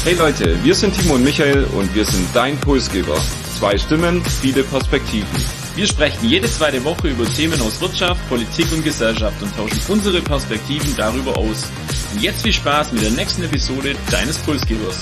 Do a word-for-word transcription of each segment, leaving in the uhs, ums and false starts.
Hey Leute, wir sind Timo und Michael und wir sind dein Impulsgeber. Zwei Stimmen, viele Perspektiven. Wir sprechen jede zweite Woche über Themen aus Wirtschaft, Politik und Gesellschaft und tauschen unsere Perspektiven darüber aus. Und jetzt viel Spaß mit der nächsten Episode deines Impulsgebers.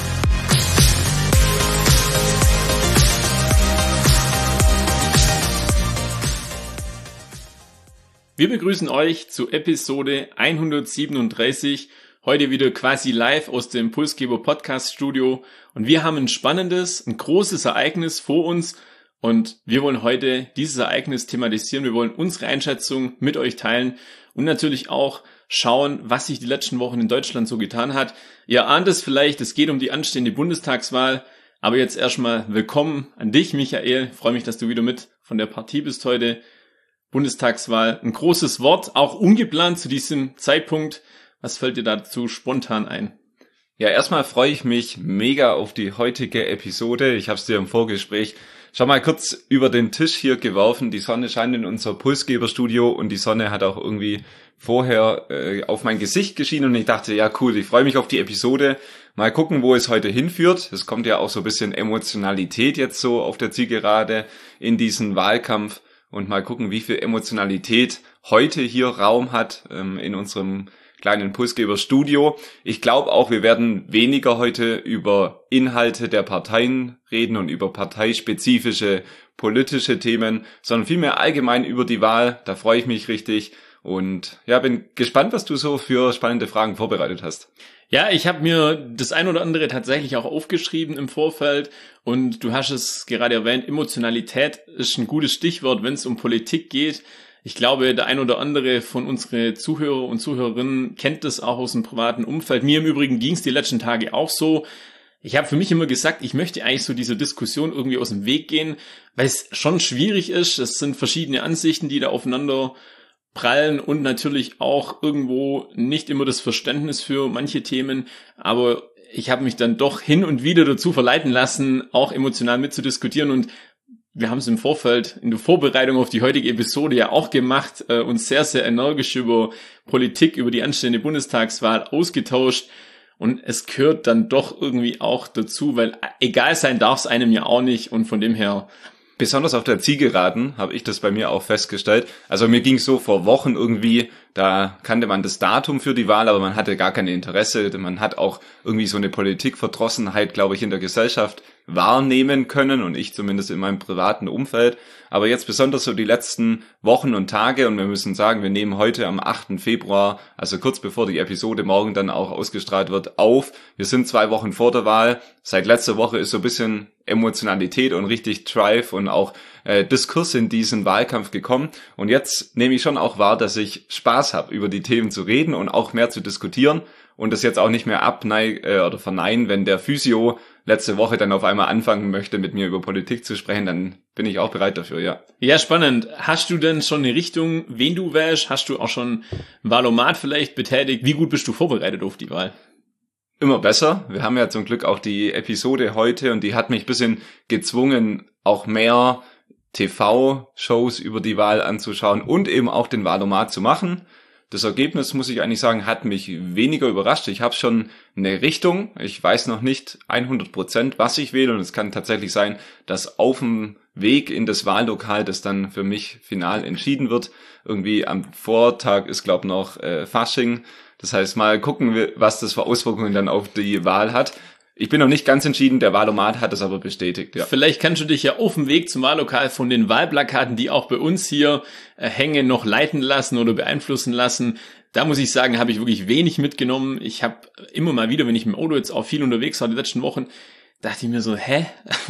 Wir begrüßen euch zu Episode hundertsiebenunddreißig. Heute wieder quasi live aus dem Impulsgeber Podcast Studio und wir haben ein spannendes, ein großes Ereignis vor uns und wir wollen heute dieses Ereignis thematisieren. Wir wollen unsere Einschätzung mit euch teilen und natürlich auch schauen, was sich die letzten Wochen in Deutschland so getan hat. Ihr ahnt es vielleicht, es geht um die anstehende Bundestagswahl, aber jetzt erstmal willkommen an dich, Michael. Ich freue mich, dass du wieder mit von der Partie bist heute. Bundestagswahl, ein großes Wort, auch ungeplant zu diesem Zeitpunkt. Was fällt dir dazu spontan ein? Ja, erstmal freue ich mich mega auf die heutige Episode. Ich habe es dir im Vorgespräch schon mal kurz über den Tisch hier geworfen. Die Sonne scheint in unser Pulsgeberstudio und die Sonne hat auch irgendwie vorher äh, auf mein Gesicht geschienen und ich dachte, ja cool, ich freue mich auf die Episode. Mal gucken, wo es heute hinführt. Es kommt ja auch so ein bisschen Emotionalität jetzt so auf der Zielgerade in diesen Wahlkampf und mal gucken, wie viel Emotionalität heute hier Raum hat ähm, in unserem kleinen Impulsgeber-Studio. Ich glaube auch, wir werden weniger heute über Inhalte der Parteien reden und über parteispezifische politische Themen, sondern vielmehr allgemein über die Wahl. Da freue ich mich richtig und ja, bin gespannt, was du so für spannende Fragen vorbereitet hast. Ja, ich habe mir das ein oder andere tatsächlich auch aufgeschrieben im Vorfeld und du hast es gerade erwähnt, Emotionalität ist ein gutes Stichwort, wenn es um Politik geht. Ich glaube, der ein oder andere von unseren Zuhörer und Zuhörerinnen kennt das auch aus dem privaten Umfeld. Mir im Übrigen ging es die letzten Tage auch so. Ich habe für mich immer gesagt, ich möchte eigentlich so dieser Diskussion irgendwie aus dem Weg gehen, weil es schon schwierig ist. Es sind verschiedene Ansichten, die da aufeinander prallen und natürlich auch irgendwo nicht immer das Verständnis für manche Themen. Aber ich habe mich dann doch hin und wieder dazu verleiten lassen, auch emotional mitzudiskutieren und wir haben es im Vorfeld in der Vorbereitung auf die heutige Episode ja auch gemacht, äh, uns sehr, sehr energisch über Politik, über die anstehende Bundestagswahl ausgetauscht und es gehört dann doch irgendwie auch dazu, weil egal sein darf es einem ja auch nicht und von dem her... Besonders auf der Zielgeraden habe ich das bei mir auch festgestellt. Also mir ging es so vor Wochen irgendwie, da kannte man das Datum für die Wahl, aber man hatte gar kein Interesse. Man hat auch irgendwie so eine Politikverdrossenheit, glaube ich, in der Gesellschaft wahrnehmen können und ich zumindest in meinem privaten Umfeld. Aber jetzt besonders so die letzten Wochen und Tage und wir müssen sagen, wir nehmen heute am achten Februar, also kurz bevor die Episode morgen dann auch ausgestrahlt wird, auf. Wir sind zwei Wochen vor der Wahl. Seit letzter Woche ist so ein bisschen Emotionalität und richtig Drive und auch äh, Diskurs in diesen Wahlkampf gekommen. Und jetzt nehme ich schon auch wahr, dass ich Spaß habe, über die Themen zu reden und auch mehr zu diskutieren und das jetzt auch nicht mehr abneig äh, oder verneinen, wenn der Physio letzte Woche dann auf einmal anfangen möchte, mit mir über Politik zu sprechen, dann bin ich auch bereit dafür, ja. Ja, spannend. Hast du denn schon eine Richtung, wen du wählst? Hast du auch schon ein Wahlomat vielleicht betätigt? Wie gut bist du vorbereitet auf die Wahl? Immer besser. Wir haben ja zum Glück auch die Episode heute und die hat mich ein bisschen gezwungen, auch mehr T V-Shows über die Wahl anzuschauen und eben auch den Wahlomat zu machen. Das Ergebnis, muss ich eigentlich sagen, hat mich weniger überrascht. Ich habe schon eine Richtung. Ich weiß noch nicht hundert Prozent, was ich wähle. Und es kann tatsächlich sein, dass auf dem Weg in das Wahllokal das dann für mich final entschieden wird. Irgendwie am Vortag ist, glaube ich, noch äh, Fasching. Das heißt, mal gucken, was das für Auswirkungen dann auf die Wahl hat. Ich bin noch nicht ganz entschieden, der Wahlomat hat es aber bestätigt, ja. Vielleicht kannst du dich ja auf dem Weg zum Wahllokal von den Wahlplakaten, die auch bei uns hier äh, hängen, noch leiten lassen oder beeinflussen lassen. Da muss ich sagen, habe ich wirklich wenig mitgenommen. Ich habe immer mal wieder, wenn ich mit dem Auto jetzt auch viel unterwegs war die letzten Wochen, dachte ich mir so, hä?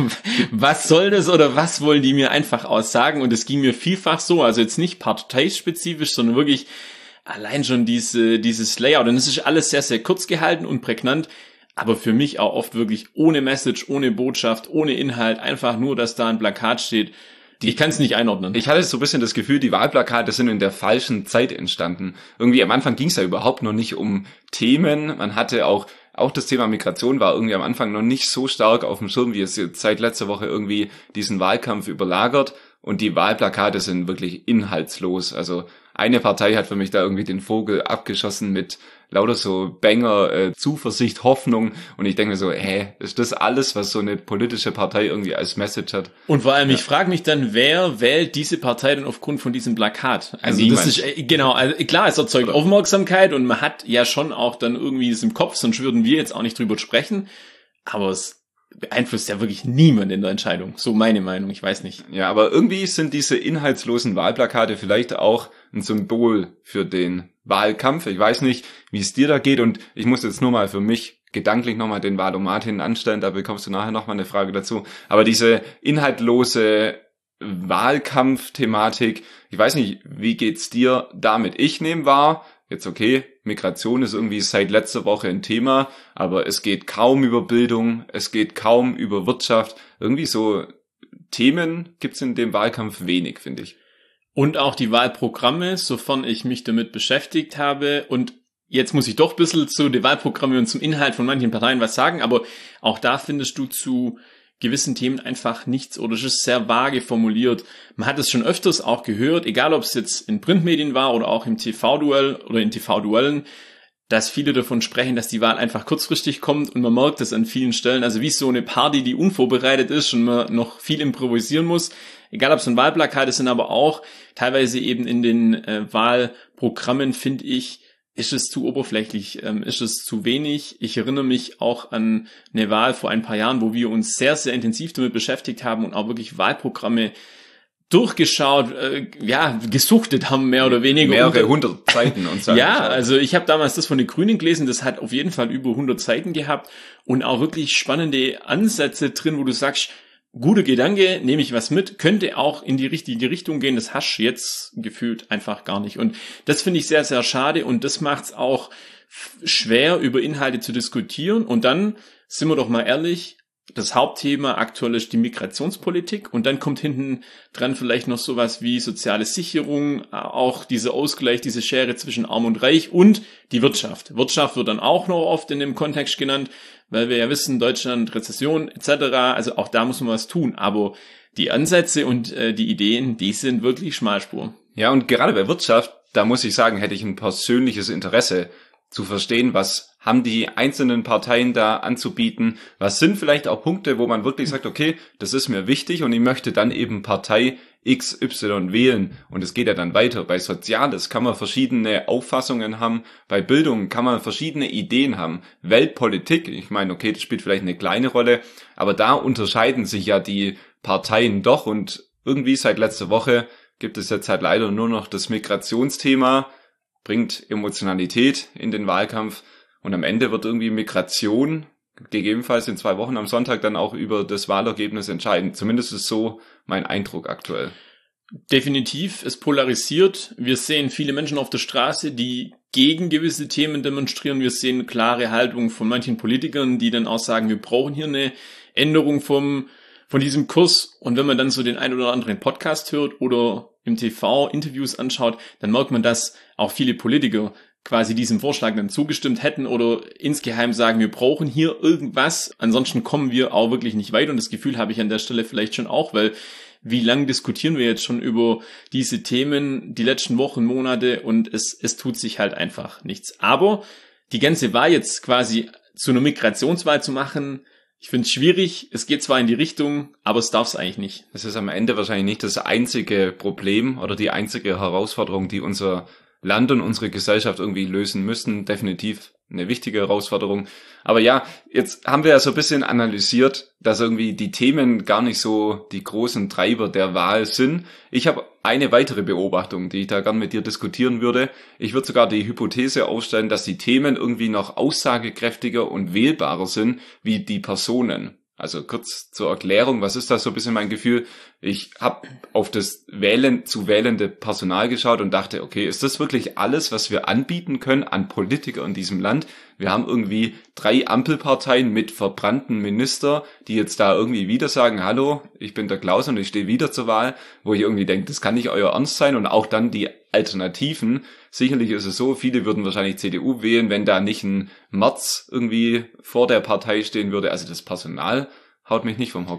Was soll das oder was wollen die mir einfach aussagen? Und es ging mir vielfach so, also jetzt nicht parteispezifisch, sondern wirklich allein schon diese dieses Layout. Und es ist alles sehr, sehr kurz gehalten und prägnant. Aber für mich auch oft wirklich ohne Message, ohne Botschaft, ohne Inhalt, einfach nur, dass da ein Plakat steht. Ich kann es nicht einordnen. Ich hatte so ein bisschen das Gefühl, die Wahlplakate sind in der falschen Zeit entstanden. Irgendwie am Anfang ging es ja überhaupt noch nicht um Themen. Man hatte auch, auch das Thema Migration war irgendwie am Anfang noch nicht so stark auf dem Schirm, wie es jetzt seit letzter Woche irgendwie diesen Wahlkampf überlagert. Und die Wahlplakate sind wirklich inhaltslos. Also eine Partei hat für mich da irgendwie den Vogel abgeschossen mit lauter so Banger, äh, Zuversicht, Hoffnung. Und ich denke mir so, hä, ist das alles, was so eine politische Partei irgendwie als Message hat? Und vor allem, ja. ich frage mich dann, wer wählt diese Partei denn aufgrund von diesem Plakat? Also Niemand. das ist, genau, also klar, es erzeugt Oder? Aufmerksamkeit und man hat ja schon auch dann irgendwie das im Kopf, sonst würden wir jetzt auch nicht drüber sprechen. Aber es beeinflusst ja wirklich niemand in der Entscheidung. So meine Meinung, ich weiß nicht. Ja, aber irgendwie sind diese inhaltslosen Wahlplakate vielleicht auch ein Symbol für den Wahlkampf. Ich weiß nicht, wie es dir da geht und ich muss jetzt nur mal für mich gedanklich nochmal den Wahlomat hinten anstellen, da bekommst du nachher nochmal eine Frage dazu. Aber diese inhaltlose Wahlkampf-Thematik, ich weiß nicht, wie geht's dir damit? Ich nehme wahr, jetzt okay, Migration ist irgendwie seit letzter Woche ein Thema, aber es geht kaum über Bildung, es geht kaum über Wirtschaft. Irgendwie so Themen gibt's in dem Wahlkampf wenig, finde ich. Und auch die Wahlprogramme, sofern ich mich damit beschäftigt habe. Und jetzt muss ich doch ein bisschen zu den Wahlprogrammen und zum Inhalt von manchen Parteien was sagen, aber auch da findest du zu gewissen Themen einfach nichts oder es ist sehr vage formuliert. Man hat es schon öfters auch gehört, egal ob es jetzt in Printmedien war oder auch im T V-Duell oder in T V-Duellen, dass viele davon sprechen, dass die Wahl einfach kurzfristig kommt und man merkt es an vielen Stellen, also wie so eine Party, die unvorbereitet ist und man noch viel improvisieren muss. Egal ob es ein Wahlplakat ist, sind aber auch teilweise eben in den äh, Wahlprogrammen, finde ich, ist es zu oberflächlich, ähm, ist es zu wenig. Ich erinnere mich auch an eine Wahl vor ein paar Jahren, wo wir uns sehr, sehr intensiv damit beschäftigt haben und auch wirklich Wahlprogramme durchgeschaut, äh, ja, gesuchtet haben, mehr oder weniger. Mehrere hundert Seiten und so. Ja, also ich habe damals das von den Grünen gelesen, das hat auf jeden Fall über hundert Seiten gehabt und auch wirklich spannende Ansätze drin, wo du sagst, guter Gedanke, nehme ich was mit, könnte auch in die richtige Richtung gehen, das hast du jetzt gefühlt einfach gar nicht. Und das finde ich sehr, sehr schade und das macht es auch schwer, über Inhalte zu diskutieren. Und dann, sind wir doch mal ehrlich, das Hauptthema aktuell ist die Migrationspolitik und dann kommt hinten dran vielleicht noch sowas wie soziale Sicherung, auch dieser Ausgleich, diese Schere zwischen Arm und Reich und die Wirtschaft. Wirtschaft wird dann auch noch oft in dem Kontext genannt, weil wir ja wissen, Deutschland, Rezession et cetera. Also auch da muss man was tun. Aber die Ansätze und äh, die Ideen, die sind wirklich Schmalspur. Ja, und gerade bei Wirtschaft, da muss ich sagen, hätte ich ein persönliches Interesse zu verstehen, was haben die einzelnen Parteien da anzubieten, was sind vielleicht auch Punkte, wo man wirklich sagt, okay, das ist mir wichtig und ich möchte dann eben Partei X Y wählen und es geht ja dann weiter. Bei Soziales kann man verschiedene Auffassungen haben, bei Bildung kann man verschiedene Ideen haben, Weltpolitik, ich meine, okay, das spielt vielleicht eine kleine Rolle, aber da unterscheiden sich ja die Parteien doch und irgendwie seit letzter Woche gibt es jetzt halt leider nur noch das Migrationsthema, bringt Emotionalität in den Wahlkampf und am Ende wird irgendwie Migration gegebenenfalls in zwei Wochen am Sonntag dann auch über das Wahlergebnis entscheiden. Zumindest ist so mein Eindruck aktuell. Definitiv, es polarisiert. Wir sehen viele Menschen auf der Straße, die gegen gewisse Themen demonstrieren. Wir sehen klare Haltung von manchen Politikern, die dann auch sagen, wir brauchen hier eine Änderung vom von diesem Kurs. Und wenn man dann so den ein oder anderen Podcast hört oder im T V Interviews anschaut, dann merkt man, dass auch viele Politiker quasi diesem Vorschlag dann zugestimmt hätten oder insgeheim sagen, wir brauchen hier irgendwas, ansonsten kommen wir auch wirklich nicht weiter. Und das Gefühl habe ich an der Stelle vielleicht schon auch, weil wie lange diskutieren wir jetzt schon über diese Themen die letzten Wochen, Monate und es, es tut sich halt einfach nichts. Aber die ganze Wahl jetzt quasi zu einer Migrationswahl zu machen, ich finde es schwierig, es geht zwar in die Richtung, aber es darf es eigentlich nicht. Es ist am Ende wahrscheinlich nicht das einzige Problem oder die einzige Herausforderung, die unser Land und unsere Gesellschaft irgendwie lösen müssen. Definitiv eine wichtige Herausforderung. Aber ja, jetzt haben wir ja so ein bisschen analysiert, dass irgendwie die Themen gar nicht so die großen Treiber der Wahl sind. Ich habe eine weitere Beobachtung, die ich da gern mit dir diskutieren würde. Ich würde sogar die Hypothese aufstellen, dass die Themen irgendwie noch aussagekräftiger und wählbarer sind wie die Personen. Also kurz zur Erklärung, was ist das so ein bisschen mein Gefühl? Ich habe auf das wählen zu wählende Personal geschaut und dachte, okay, ist das wirklich alles, was wir anbieten können an Politiker in diesem Land? Wir haben irgendwie drei Ampelparteien mit verbrannten Minister, die jetzt da irgendwie wieder sagen, hallo, ich bin der Klaus und ich stehe wieder zur Wahl, wo ich irgendwie denke, das kann nicht euer Ernst sein. Und auch dann die Alternativen. Sicherlich ist es so, viele würden wahrscheinlich C D U wählen, wenn da nicht ein Merz irgendwie vor der Partei stehen würde. Also das Personal haut mich nicht vom Hocker.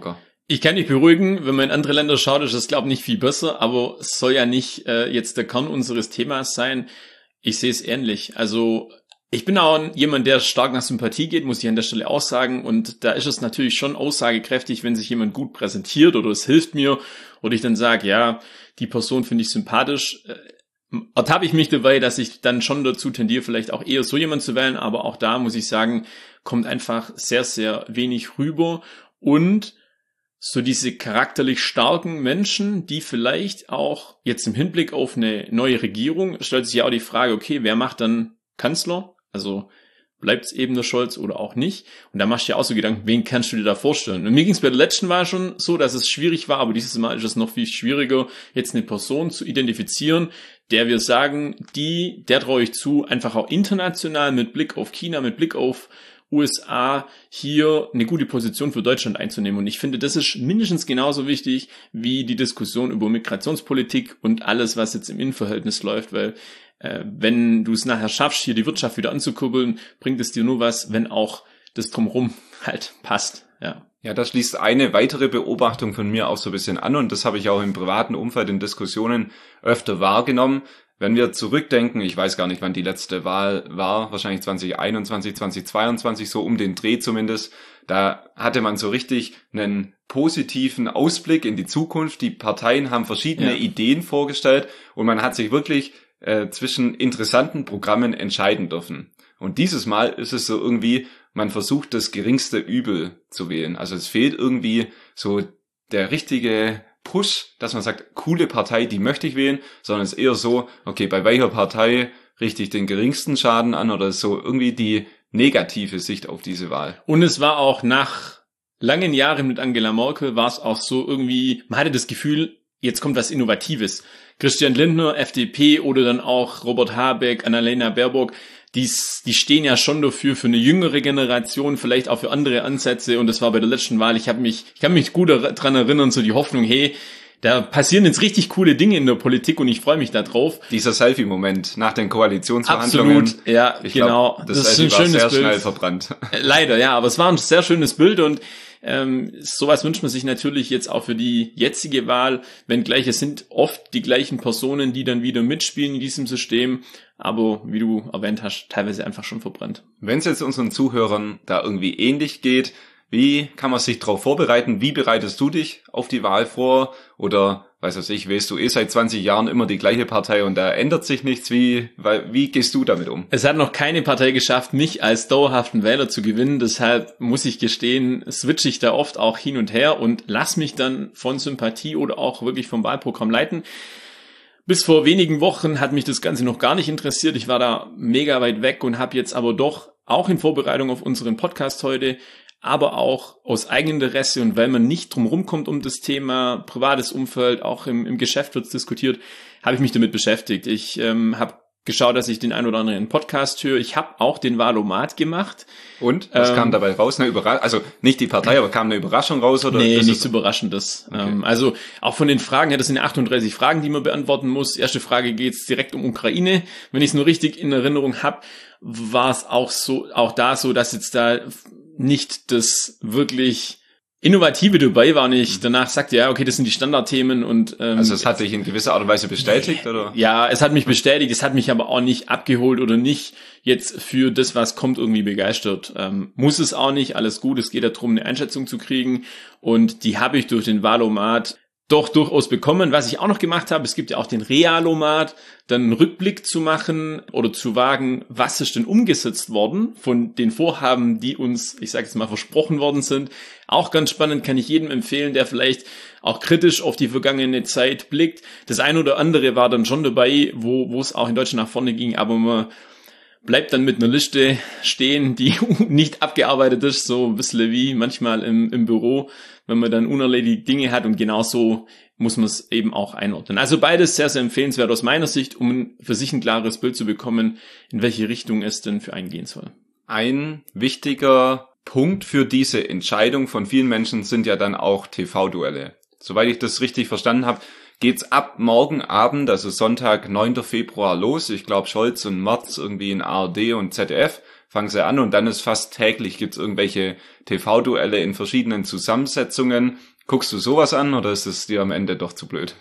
Ich kann dich beruhigen, wenn man in andere Länder schaut, ist das, glaube ich, nicht viel besser, aber es soll ja nicht äh, jetzt der Kern unseres Themas sein. Ich sehe es ähnlich. Also ich bin auch jemand, der stark nach Sympathie geht, muss ich an der Stelle auch sagen. Und da ist es natürlich schon aussagekräftig, wenn sich jemand gut präsentiert oder es hilft mir oder ich dann sage, ja, die Person finde ich sympathisch. Ertappe ich mich dabei, dass ich dann schon dazu tendiere, vielleicht auch eher so jemand zu wählen. Aber auch da muss ich sagen, kommt einfach sehr, sehr wenig rüber. Und so diese charakterlich starken Menschen, die vielleicht auch jetzt im Hinblick auf eine neue Regierung, stellt sich ja auch die Frage, okay, wer macht dann Kanzler? Also bleibt es eben der Scholz oder auch nicht? Und da machst du ja auch so Gedanken, wen kannst du dir da vorstellen? Und mir ging es bei der letzten Wahl schon so, dass es schwierig war, aber dieses Mal ist es noch viel schwieriger, jetzt eine Person zu identifizieren, der wir sagen, die, der traue ich zu, einfach auch international mit Blick auf China, mit Blick auf U S A hier eine gute Position für Deutschland einzunehmen. Und ich finde, das ist mindestens genauso wichtig wie die Diskussion über Migrationspolitik und alles, was jetzt im Innenverhältnis läuft, weil äh, wenn du es nachher schaffst, hier die Wirtschaft wieder anzukurbeln, bringt es dir nur was, wenn auch das Drumherum halt passt. Ja. Ja, da schließt eine weitere Beobachtung von mir auch so ein bisschen an und das habe ich auch im privaten Umfeld in Diskussionen öfter wahrgenommen. Wenn wir zurückdenken, ich weiß gar nicht, wann die letzte Wahl war, wahrscheinlich zwanzig einundzwanzig, zwanzig zweiundzwanzig, so um den Dreh zumindest, da hatte man so richtig einen positiven Ausblick in die Zukunft. Die Parteien haben verschiedene ja. Ideen vorgestellt und man hat sich wirklich äh, zwischen interessanten Programmen entscheiden dürfen. Und dieses Mal ist es so irgendwie, man versucht das geringste Übel zu wählen. Also es fehlt irgendwie so der richtige Push, dass man sagt, coole Partei, die möchte ich wählen, sondern es ist eher so, okay, bei welcher Partei richte ich den geringsten Schaden an oder so irgendwie die negative Sicht auf diese Wahl. Und es war auch nach langen Jahren mit Angela Merkel, war es auch so irgendwie, man hatte das Gefühl, jetzt kommt was Innovatives. Christian Lindner, F D P oder dann auch Robert Habeck, Annalena Baerbock, die, die stehen ja schon dafür, für eine jüngere Generation, vielleicht auch für andere Ansätze. Und das war bei der letzten Wahl, ich habe mich, ich kann mich gut daran erinnern, so die Hoffnung, hey, da passieren jetzt richtig coole Dinge in der Politik und ich freue mich da drauf. Dieser Selfie-Moment nach den Koalitionsverhandlungen. Absolut, ja, ich genau. Glaub, das, das ist ein schönes sehr Bild. Schnell verbrannt. Leider, ja, aber es war ein sehr schönes Bild und ähm, sowas wünscht man sich natürlich jetzt auch für die jetzige Wahl, wenngleich es sind oft die gleichen Personen, die dann wieder mitspielen in diesem System, aber wie du erwähnt hast, teilweise einfach schon verbrannt. Wenn es jetzt unseren Zuhörern da irgendwie ähnlich geht, wie kann man sich darauf vorbereiten? Wie bereitest du dich auf die Wahl vor? Oder, weiß was ich, weißt du eh seit zwanzig Jahren immer die gleiche Partei und da ändert sich nichts. Wie, weil, wie gehst du damit um? Es hat noch keine Partei geschafft, mich als dauerhaften Wähler zu gewinnen. Deshalb muss ich gestehen, switche ich da oft auch hin und her und lass mich dann von Sympathie oder auch wirklich vom Wahlprogramm leiten. Bis vor wenigen Wochen hat mich das Ganze noch gar nicht interessiert. Ich war da mega weit weg und habe jetzt aber doch auch in Vorbereitung auf unseren Podcast heute, aber auch aus eigenem Interesse und weil man nicht drum rumkommt um das Thema privates Umfeld, auch im, im Geschäft wird es diskutiert, habe ich mich damit beschäftigt. Ich ähm, habe geschaut, dass ich den ein oder anderen Podcast höre. Ich habe auch den Wahlomat gemacht. Und? Was ähm, kam dabei raus? Eine Überraschung? Also nicht die Partei, aber kam eine Überraschung raus? Oder nee, nichts Überraschendes. Okay. Ähm, also auch von den Fragen, ja, das sind achtunddreißig Fragen, die man beantworten muss. Erste Frage geht es direkt um Ukraine. Wenn ich es nur richtig in Erinnerung habe, war es auch so, auch da so, dass jetzt da nicht das wirklich Innovative dabei war, nicht danach sagte, ja, okay, das sind die Standardthemen und ähm, also es hat dich in gewisser Art und Weise bestätigt, oder? Ja, es hat mich bestätigt, es hat mich aber auch nicht abgeholt oder nicht jetzt für das, was kommt, irgendwie begeistert. Ähm, muss es auch nicht, alles gut, es geht darum, eine Einschätzung zu kriegen und die habe ich durch den Wahlomat doch durchaus bekommen. Was ich auch noch gemacht habe, es gibt ja auch den Realomat, dann einen Rückblick zu machen oder zu wagen, was ist denn umgesetzt worden von den Vorhaben, die uns, ich sage jetzt mal, versprochen worden sind. Auch ganz spannend, kann ich jedem empfehlen, der vielleicht auch kritisch auf die vergangene Zeit blickt. Das eine oder andere war dann schon dabei, wo wo es auch in Deutschland nach vorne ging, aber man bleibt dann mit einer Liste stehen, die nicht abgearbeitet ist, so ein bisschen wie manchmal im, im Büro, wenn man dann unerledigte Dinge hat und genauso muss man es eben auch einordnen. Also beides sehr, sehr empfehlenswert aus meiner Sicht, um für sich ein klares Bild zu bekommen, in welche Richtung es denn für einen gehen soll. Ein wichtiger Punkt für diese Entscheidung von vielen Menschen sind ja dann auch T V-Duelle. Soweit ich das richtig verstanden habe, geht's ab morgen Abend, also Sonntag, neunten Februar los. Ich glaube, Scholz und Merz irgendwie in A R D und Z D F fangen sie an und dann ist fast täglich gibt's irgendwelche T V-Duelle in verschiedenen Zusammensetzungen. Guckst du sowas an oder ist es dir am Ende doch zu blöd?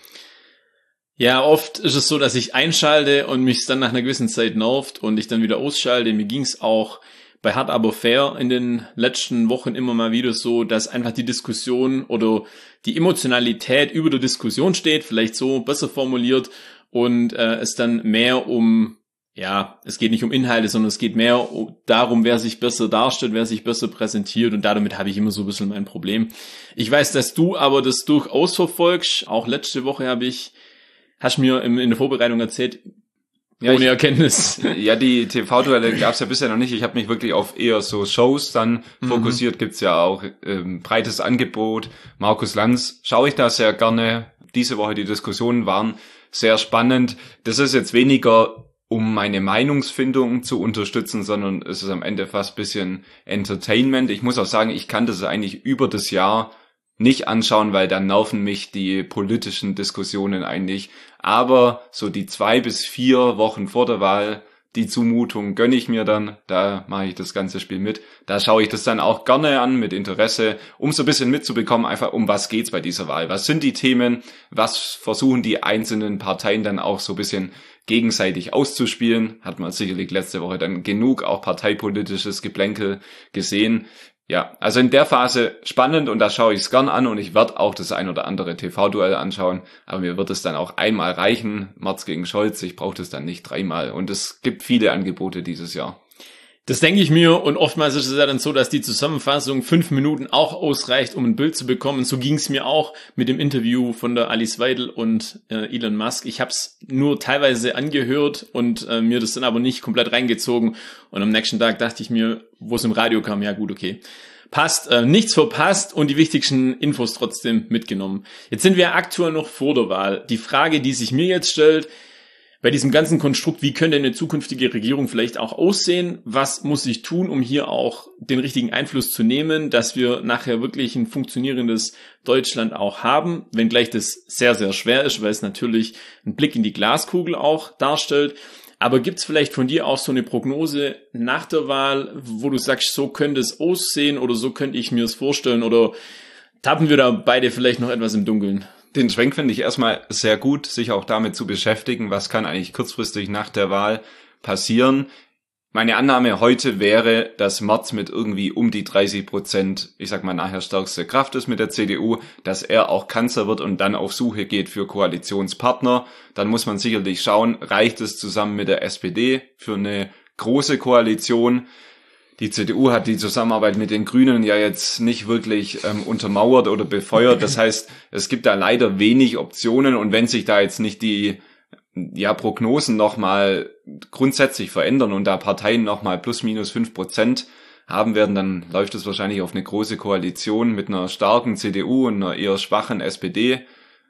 Ja, oft ist es so, dass ich einschalte und mich dann nach einer gewissen Zeit nervt und ich dann wieder ausschalte. Mir ging es auch bei Hard aber fair in den letzten Wochen immer mal wieder so, dass einfach die Diskussion oder die Emotionalität über der Diskussion steht, vielleicht so besser formuliert, und äh, es dann mehr um, ja, es geht nicht um Inhalte, sondern es geht mehr darum, wer sich besser darstellt, wer sich besser präsentiert, und damit habe ich immer so ein bisschen mein Problem. Ich weiß, dass du aber das durchaus verfolgst. Auch letzte Woche habe ich Hast mir in der Vorbereitung erzählt, ja, ohne ich, Erkenntnis. Ja, die T V-Duelle gab's ja bisher noch nicht. Ich habe mich wirklich auf eher so Shows dann mhm. fokussiert. Gibt's ja auch ähm, breites Angebot. Markus Lanz schaue ich da sehr gerne. Diese Woche die Diskussionen waren sehr spannend. Das ist jetzt weniger, um meine Meinungsfindung zu unterstützen, sondern es ist am Ende fast bisschen Entertainment. Ich muss auch sagen, ich kann das eigentlich über das Jahr nicht anschauen, weil dann nerven mich die politischen Diskussionen eigentlich. Aber so die zwei bis vier Wochen vor der Wahl, die Zumutung gönne ich mir dann. Da mache ich das ganze Spiel mit. Da schaue ich das dann auch gerne an mit Interesse, um so ein bisschen mitzubekommen, einfach um was geht's bei dieser Wahl. Was sind die Themen? Was versuchen die einzelnen Parteien dann auch so ein bisschen gegenseitig auszuspielen? Hat man sicherlich letzte Woche dann genug auch parteipolitisches Geplänkel gesehen. Ja, also in der Phase spannend, und da schaue ich es gern an, und ich werde auch das ein oder andere T V-Duell anschauen, aber mir wird es dann auch einmal reichen, Merz gegen Scholz, ich brauche das dann nicht dreimal, und es gibt viele Angebote dieses Jahr. Das denke ich mir, und oftmals ist es ja dann so, dass die Zusammenfassung fünf Minuten auch ausreicht, um ein Bild zu bekommen. So ging es mir auch mit dem Interview von der Alice Weidel und äh, Elon Musk. Ich habe es nur teilweise angehört und äh, mir das dann aber nicht komplett reingezogen, und am nächsten Tag dachte ich mir, wo es im Radio kam, ja gut, okay. Passt, äh, nichts verpasst und die wichtigsten Infos trotzdem mitgenommen. Jetzt sind wir aktuell noch vor der Wahl. Die Frage, die sich mir jetzt stellt, bei diesem ganzen Konstrukt, wie könnte eine zukünftige Regierung vielleicht auch aussehen? Was muss ich tun, um hier auch den richtigen Einfluss zu nehmen, dass wir nachher wirklich ein funktionierendes Deutschland auch haben, wenngleich das sehr, sehr schwer ist, weil es natürlich einen Blick in die Glaskugel auch darstellt. Aber gibt es vielleicht von dir auch so eine Prognose nach der Wahl, wo du sagst, so könnte es aussehen oder so könnte ich mir es vorstellen, oder tappen wir da beide vielleicht noch etwas im Dunkeln? Den Schwenk finde ich erstmal sehr gut, sich auch damit zu beschäftigen, was kann eigentlich kurzfristig nach der Wahl passieren. Meine Annahme heute wäre, dass Merz mit irgendwie um die dreißig Prozent, ich sag mal nachher stärkste Kraft ist mit der C D U, dass er auch Kanzler wird und dann auf Suche geht für Koalitionspartner. Dann muss man sicherlich schauen, reicht es zusammen mit der S P D für eine große Koalition? Die C D U hat die Zusammenarbeit mit den Grünen ja jetzt nicht wirklich ähm, untermauert oder befeuert. Das heißt, es gibt da leider wenig Optionen, und wenn sich da jetzt nicht die ja Prognosen nochmal grundsätzlich verändern und da Parteien nochmal plus minus fünf Prozent haben werden, dann läuft es wahrscheinlich auf eine große Koalition mit einer starken C D U und einer eher schwachen S P D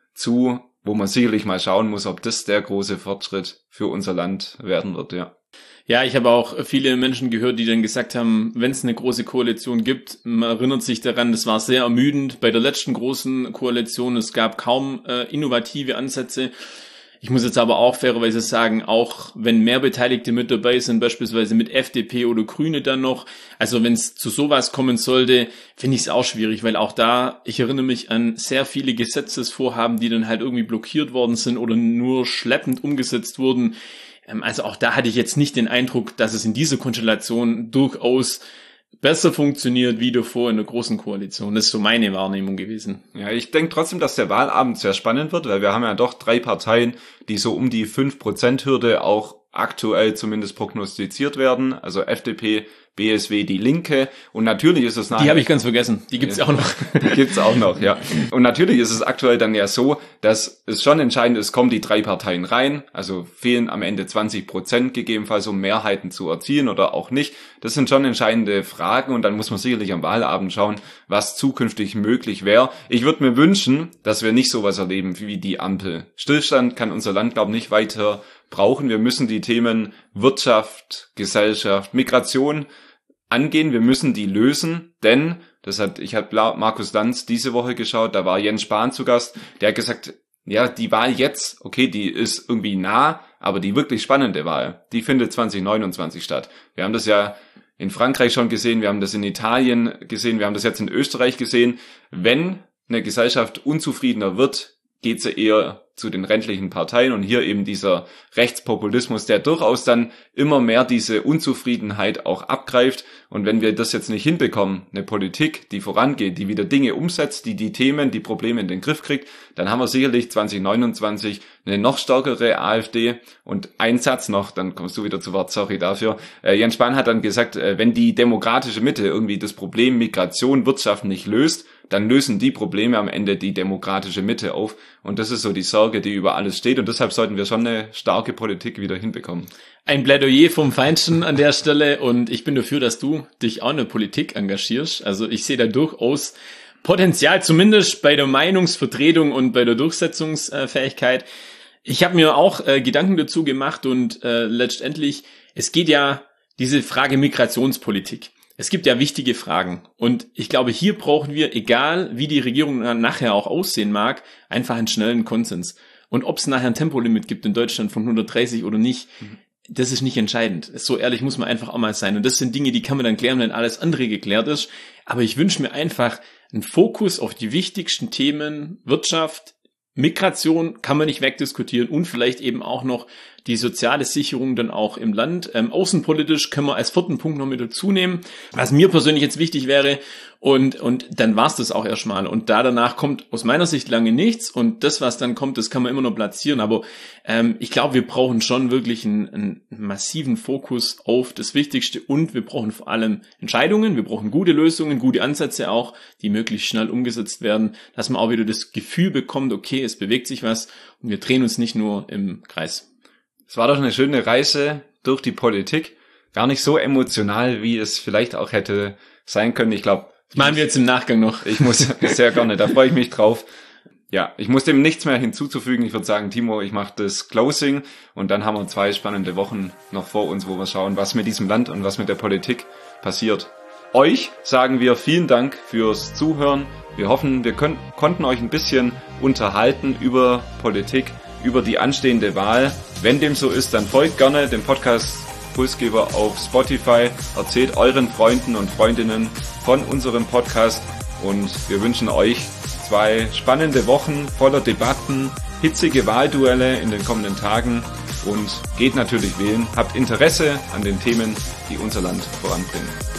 zu, wo man sicherlich mal schauen muss, ob das der große Fortschritt für unser Land werden wird, ja. Ja, ich habe auch viele Menschen gehört, die dann gesagt haben, wenn es eine große Koalition gibt, man erinnert sich daran, das war sehr ermüdend bei der letzten großen Koalition, es gab kaum äh, innovative Ansätze. Ich muss jetzt aber auch fairerweise sagen, auch wenn mehr Beteiligte mit dabei sind, beispielsweise mit F D P oder Grüne dann noch, also wenn es zu sowas kommen sollte, finde ich es auch schwierig, weil auch da, ich erinnere mich an sehr viele Gesetzesvorhaben, die dann halt irgendwie blockiert worden sind oder nur schleppend umgesetzt wurden. Also auch da hatte ich jetzt nicht den Eindruck, dass es in dieser Konstellation durchaus besser funktioniert wie davor in der großen Koalition. Das ist so meine Wahrnehmung gewesen. Ja, ich denke trotzdem, dass der Wahlabend sehr spannend wird, weil wir haben ja doch drei Parteien, die so um die fünf Prozent Hürde auch aktuell zumindest prognostiziert werden. Also F D P, B S W, die Linke. Und natürlich ist es nachher... Die habe ich ganz vergessen. Die gibt's ja auch noch. Die gibt's auch noch, ja. Und natürlich ist es aktuell dann ja so, dass es schon entscheidend ist, kommen die drei Parteien rein. Also fehlen am Ende zwanzig Prozent gegebenenfalls, um Mehrheiten zu erzielen oder auch nicht. Das sind schon entscheidende Fragen, und dann muss man sicherlich am Wahlabend schauen, was zukünftig möglich wäre. Ich würde mir wünschen, dass wir nicht sowas erleben wie die Ampel. Stillstand kann unser Land, glaube ich, nicht weiter brauchen. Wir müssen die Themen Wirtschaft, Gesellschaft, Migration angehen. Wir müssen die lösen, denn, das hat, ich habe Markus Lanz diese Woche geschaut, da war Jens Spahn zu Gast, der hat gesagt, ja, die Wahl jetzt, okay, die ist irgendwie nah, aber die wirklich spannende Wahl, die findet zwanzig neunundzwanzig statt. Wir haben das ja in Frankreich schon gesehen, wir haben das in Italien gesehen, wir haben das jetzt in Österreich gesehen. Wenn eine Gesellschaft unzufriedener wird, geht sie eher zu den ländlichen Parteien und hier eben dieser Rechtspopulismus, der durchaus dann immer mehr diese Unzufriedenheit auch abgreift. Und wenn wir das jetzt nicht hinbekommen, eine Politik, die vorangeht, die wieder Dinge umsetzt, die die Themen, die Probleme in den Griff kriegt, dann haben wir sicherlich zwanzig neunundzwanzig eine noch stärkere AfD. Und ein Satz noch, dann kommst du wieder zu Wort, sorry dafür. Äh, Jens Spahn hat dann gesagt, äh, wenn die demokratische Mitte irgendwie das Problem Migration, Wirtschaft nicht löst, dann lösen die Probleme am Ende die demokratische Mitte auf. Und das ist so die Sorge, die über alles steht. Und deshalb sollten wir schon eine starke Politik wieder hinbekommen. Ein Plädoyer vom Feinsten an der Stelle. Und ich bin dafür, dass du dich auch in der Politik engagierst. Also ich sehe da durchaus Potenzial, zumindest bei der Meinungsvertretung und bei der Durchsetzungsfähigkeit. Ich habe mir auch äh, Gedanken dazu gemacht und äh, letztendlich, es geht ja diese Frage Migrationspolitik. Es gibt ja wichtige Fragen und ich glaube, hier brauchen wir, egal wie die Regierung nachher auch aussehen mag, einfach einen schnellen Konsens. Und ob es nachher ein Tempolimit gibt in Deutschland von hundertdreißig oder nicht, mhm. das ist nicht entscheidend. So ehrlich muss man einfach auch mal sein. Und das sind Dinge, die kann man dann klären, wenn alles andere geklärt ist. Aber ich wünsche mir einfach einen Fokus auf die wichtigsten Themen, Wirtschaft, Migration kann man nicht wegdiskutieren und vielleicht eben auch noch die soziale Sicherung dann auch im Land. Ähm, außenpolitisch können wir als vierten Punkt noch mit dazu nehmen, was mir persönlich jetzt wichtig wäre. Und und dann war's das auch erstmal. Und da danach kommt aus meiner Sicht lange nichts. Und das, was dann kommt, das kann man immer noch platzieren. Aber ähm, ich glaube, wir brauchen schon wirklich einen, einen massiven Fokus auf das Wichtigste. Und wir brauchen vor allem Entscheidungen. Wir brauchen gute Lösungen, gute Ansätze auch, die möglichst schnell umgesetzt werden. Dass man auch wieder das Gefühl bekommt, okay, es bewegt sich was. Und wir drehen uns nicht nur im Kreis. Es war doch eine schöne Reise durch die Politik. Gar nicht so emotional, wie es vielleicht auch hätte sein können. Ich glaube, das machen wir jetzt im Nachgang noch. Ich muss sehr gerne, da freue ich mich drauf. Ja, ich muss dem nichts mehr hinzuzufügen. Ich würde sagen, Timo, ich mache das Closing und dann haben wir zwei spannende Wochen noch vor uns, wo wir schauen, was mit diesem Land und was mit der Politik passiert. Euch sagen wir vielen Dank fürs Zuhören. Wir hoffen, wir können, konnten euch ein bisschen unterhalten über Politik, über die anstehende Wahl. Wenn dem so ist, dann folgt gerne dem Podcast Pulsgeber auf Spotify. Erzählt euren Freunden und Freundinnen von unserem Podcast und wir wünschen euch zwei spannende Wochen voller Debatten, hitzige Wahlduelle in den kommenden Tagen und geht natürlich wählen. Habt Interesse an den Themen, die unser Land voranbringen.